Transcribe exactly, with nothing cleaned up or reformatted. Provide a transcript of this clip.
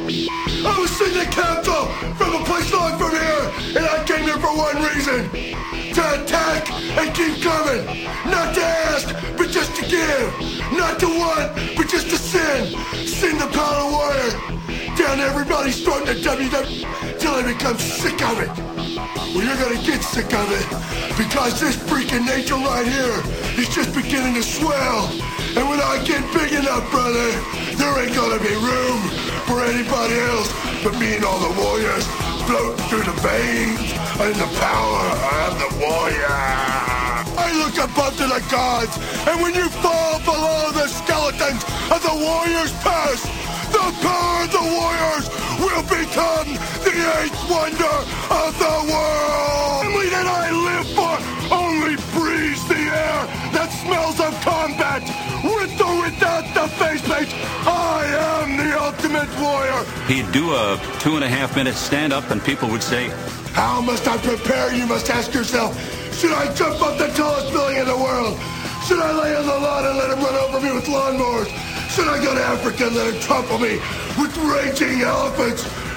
I was sitting at council from a place long from here, and I came here for one reason. To attack and keep coming. Not to ask, but just to give. Not to want, but just to sin. Sin the power warrior. Down everybody's throat in the W W E till they become sick of it. Well, you're gonna get sick of it because this freaking nature right here is just beginning to swell. And when I get big enough, brother, there ain't gonna be room for anybody else but me and all the warriors floating through the veins and the power of the warrior. I look above to the gods, and when you fall below the skeletons of the warriors' past, the power of the warriors will become the eighth wonder of the world. The family that I live for only breathes the air that smells of combat. With or without the faceplate, I am the ultimate warrior. He'd do a two and a half minute stand-up and people would say, how must I prepare, you must ask yourself. Should I jump up the tallest building in the world? Should I lay on the lawn and let him run over me with lawnmowers? Should I go to Africa and let him trample me with raging elephants?